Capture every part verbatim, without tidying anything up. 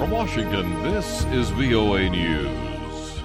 From Washington, this is V O A News.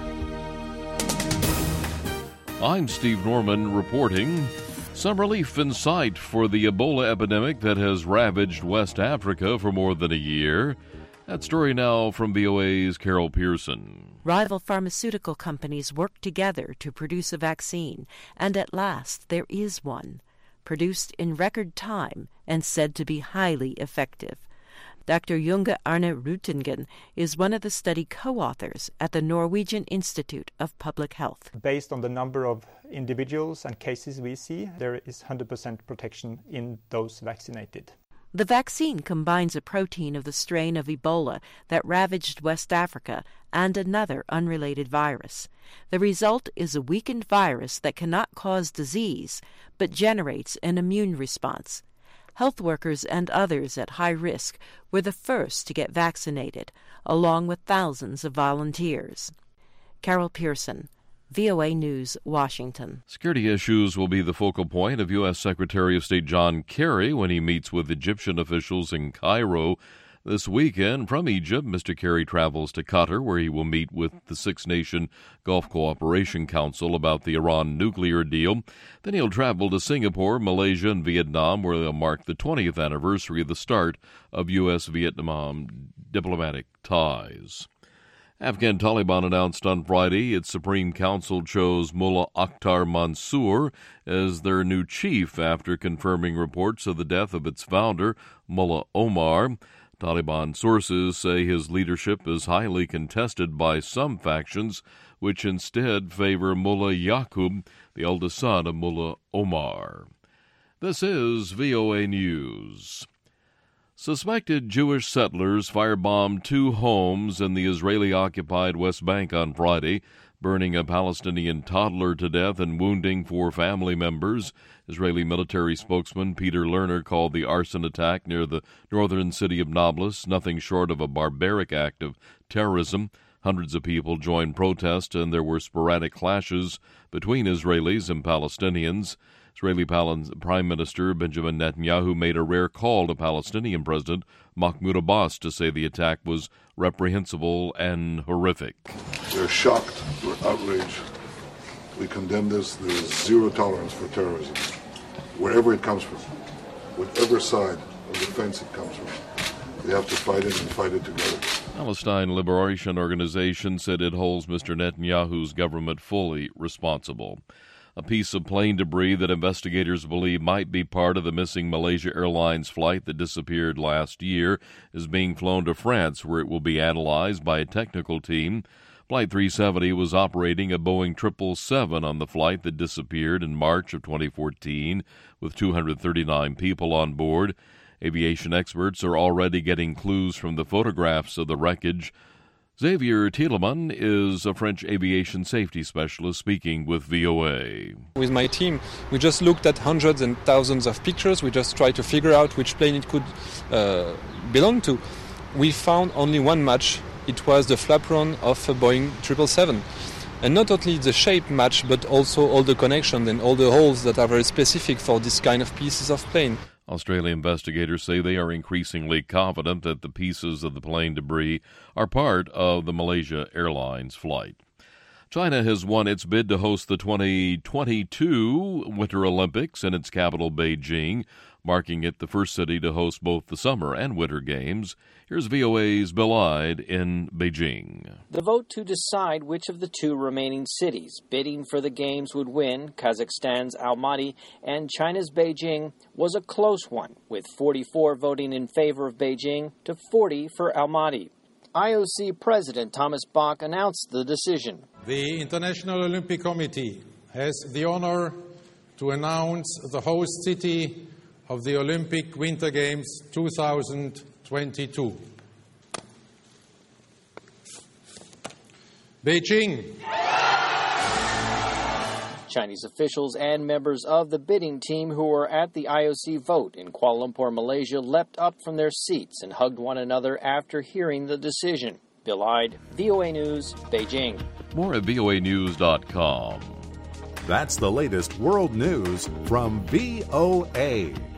I'm Steve Norman reporting. Some relief in sight for the Ebola epidemic that has ravaged West Africa for more than a year. That story now from V O A's Carol Pearson. Rival pharmaceutical companies work together to produce a vaccine, and at last there is one, produced in record time and said to be highly effective. Doctor Junge Arne Rutingen is one of the study co-authors at the Norwegian Institute of Public Health. Based on the number of individuals and cases we see, there is one hundred percent protection in those vaccinated. The vaccine combines a protein of the strain of Ebola that ravaged West Africa and another unrelated virus. The result is a weakened virus that cannot cause disease, but generates an immune response. Health workers and others at high risk were the first to get vaccinated, along with thousands of volunteers. Carol Pearson, V O A News, Washington. Security issues will be the focal point of U S Secretary of State John Kerry when he meets with Egyptian officials in Cairo this weekend. From Egypt, Mister Kerry travels to Qatar, where he will meet with the Six-Nation Gulf Cooperation Council about the Iran nuclear deal. Then he'll travel to Singapore, Malaysia, and Vietnam, where they'll mark the twentieth anniversary of the start of U S Vietnam diplomatic ties. Afghan Taliban announced on Friday its Supreme Council chose Mullah Akhtar Mansour as their new chief after confirming reports of the death of its founder, Mullah Omar. Taliban sources say his leadership is highly contested by some factions, which instead favor Mullah Yaqub, the eldest son of Mullah Omar. This is V O A News. Suspected Jewish settlers firebombed two homes in the Israeli-occupied West Bank on Friday, burning a Palestinian toddler to death and wounding four family members. Israeli military spokesman Peter Lerner called the arson attack near the northern city of Nablus nothing short of a barbaric act of terrorism. Hundreds of people joined protests, and there were sporadic clashes between Israelis and Palestinians. Israeli Prime Minister Benjamin Netanyahu made a rare call to Palestinian President Mahmoud Abbas to say the attack was reprehensible and horrific. We're shocked. We're outraged. We condemn this. There is zero tolerance for terrorism, wherever it comes from, whatever side of the fence it comes from. We have to fight it and fight it together. Palestine Liberation Organization said it holds Mister Netanyahu's government fully responsible. A piece of plane debris that investigators believe might be part of the missing Malaysia Airlines flight that disappeared last year is being flown to France, where it will be analyzed by a technical team. Flight three seventy was operating a Boeing triple seven on the flight that disappeared in March of twenty fourteen, with two hundred thirty-nine people on board. Aviation experts are already getting clues from the photographs of the wreckage. Xavier Thielemann is a French aviation safety specialist speaking with V O A. With my team, we just looked at hundreds and thousands of pictures. We just tried to figure out which plane it could uh, belong to. We found only one match. It was the flaperon of a Boeing triple seven. And not only the shape match, but also all the connections and all the holes that are very specific for this kind of pieces of plane. Australian investigators say they are increasingly confident that the pieces of the plane debris are part of the Malaysia Airlines flight. China has won its bid to host the twenty twenty-two Winter Olympics in its capital, Beijing, marking it the first city to host both the Summer and Winter Games. Here's V O A's Bill Ide in Beijing. The vote to decide which of the two remaining cities bidding for the Games would win, Kazakhstan's Almaty and China's Beijing, was a close one, with forty-four voting in favor of Beijing to forty for Almaty. I O C President Thomas Bach announced the decision. The International Olympic Committee has the honor to announce the host city of the Olympic Winter Games two thousand twenty-two. Beijing. Chinese officials and members of the bidding team who were at the I O C vote in Kuala Lumpur, Malaysia, leapt up from their seats and hugged one another after hearing the decision. Bill Ide, V O A News, Beijing. More at V O A news dot com. That's the latest world news from V O A.